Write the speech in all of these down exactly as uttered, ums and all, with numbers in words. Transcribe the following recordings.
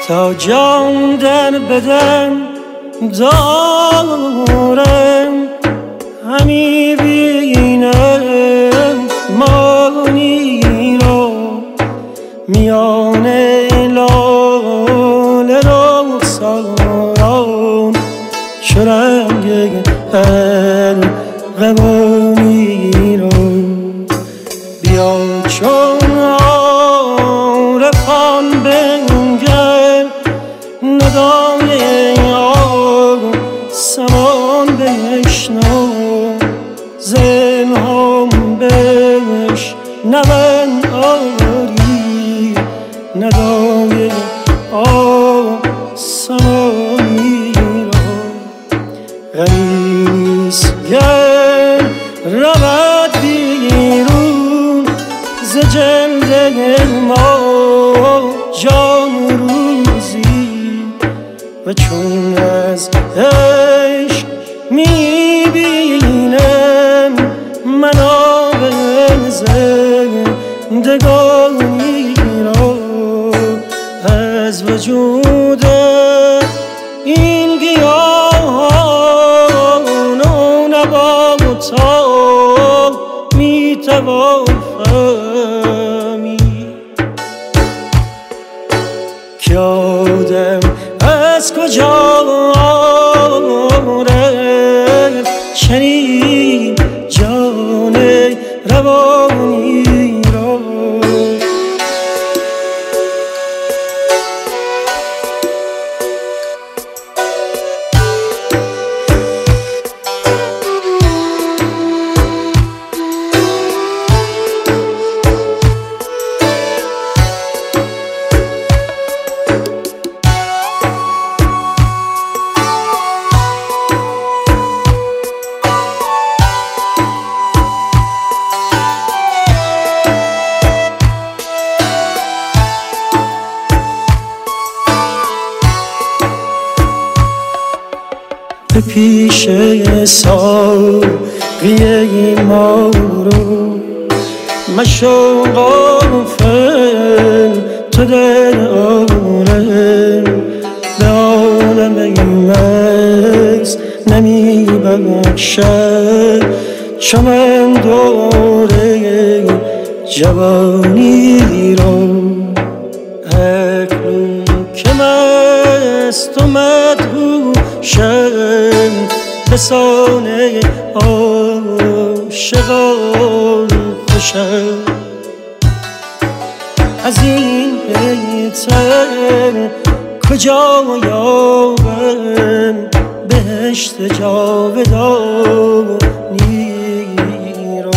تا جان در بدن دارم همی بینم مانی را میان لاله رخساران چو رنگ ارغوانی را بیا چون عارفان بنگر ندای آسمان بشنو زنهام بشنون آری ندای آسمانی را غمیس گر رود بیرون ز جلد ما جان روزی و چون از عشق میبینم من آب زندگانی را از وجود این گیاهان و نباتان میتوان فهمید که آدم از کجا رفت چنین جان روانی را به پیش ساقی ما رو مشو غافل تو در عالم به عالم مکس نمی بخشد چو من دوره جوانی را اکنون که مست و مدهوشم به سان عاشقان خوشم از این بهتر کجا یابم بهشت جاودانی را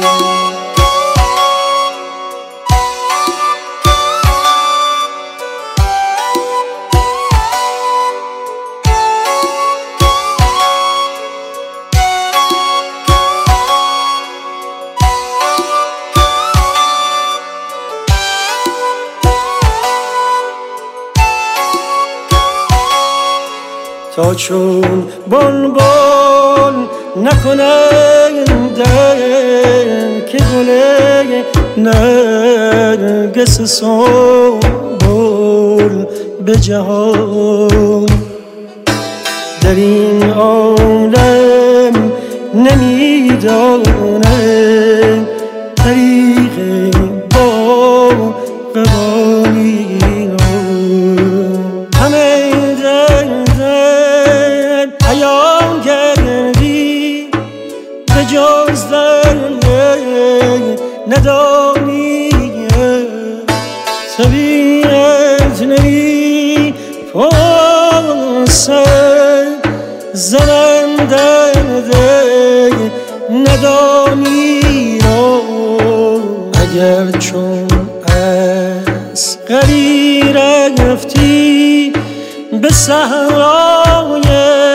تا چون بلبل نکنند که گل نرگس سنبل به جهان در این عالم نمیدانند طریق باغبانی را همه عیان گردی به جز در ندانی طبیعت نمی پرسد زنم درد ندانی را اگر چون از غری رفتی به صحرای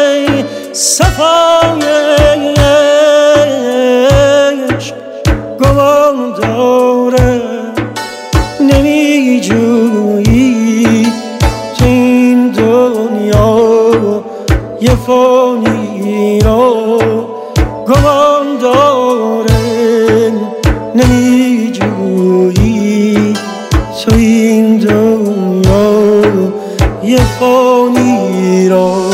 صفایش گمان دارم نمی جویی تو این دنیا یه فانی را گمان دارم نمی جویی تو این دنیا دنیای فانی را.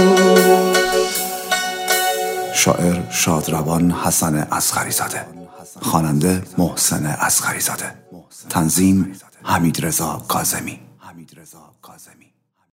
شاعر شادروان حسن اصغری زاده، خواننده محسن اصغری زاده، تنظیم حمیدرضا کاظمی.